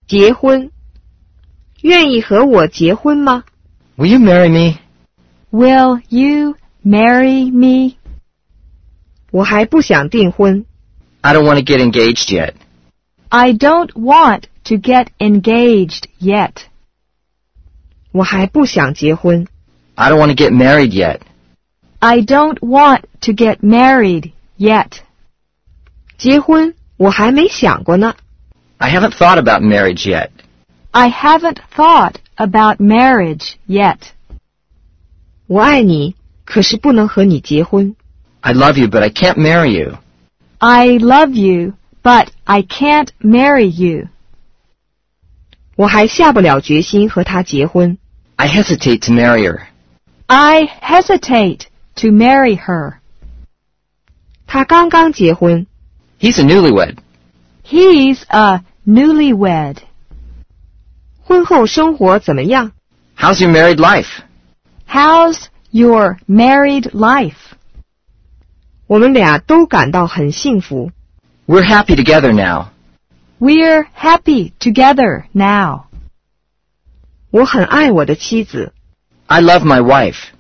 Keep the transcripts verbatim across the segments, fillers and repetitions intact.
结婚。愿意和我结婚吗？ Will you marry me? Will you marry me? 我还不想订婚。 I don't want to get engaged yet. I don't want to get engaged yet. 我还不想结婚。 I don't want to get married yet. I don't want to get married yet. 结婚我还没想过呢。 I haven't thought about marriage yet. I haven't thought about marriage yet. 我爱你，可是不能和你结婚。 I love you, but I can't marry you. I love you, but I can't marry you. 我还下不了决心和他结婚。 I hesitate to marry her. I hesitate to marry her. 他刚刚结婚。 He's a newlywed. He's a newlywed. 婚后生活怎么样？ How's your married life? How's your married life? 我们俩都感到很幸福。 We're happy together now. We're happy together now. 我很爱我的妻子。 I love my wife.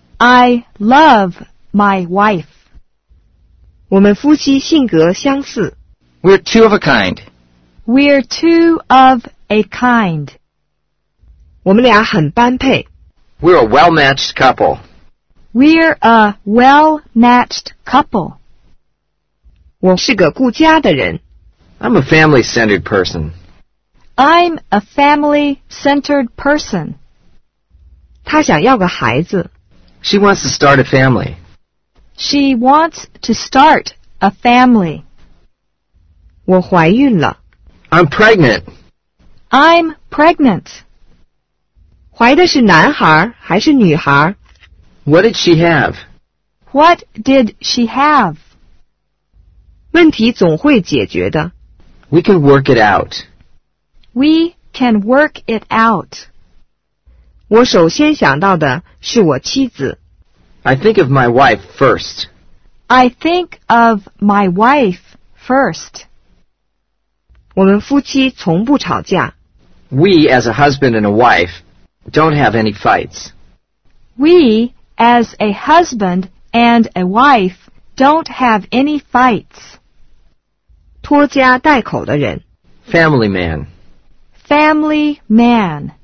I love my wife. 我们夫妻性格相似。 We're two of a kind. We're two of a kind. 我们俩很般配。 We're a well-matched couple. We're a well-matched couple. 我是个顾家的人。 I'm a family-centered person. I'm a family-centered person. 他想要个孩子。 She wants to start a family. She wants to start a family. 我怀孕了。 I'm pregnant. I'm pregnant. 怀的是男孩还是女孩？ What did she have? What did she have? 问题总会解决的。 We can work it out. We can work it out. 我首先想到的是我妻子。 I think of my wife first. I think of my wife first. 我们夫妻从不吵架。 We, as a husband and a wife, don't have any fights. We, as a husband and a wife, don't have any fights. 拖家带口的人。 Family man. Family man.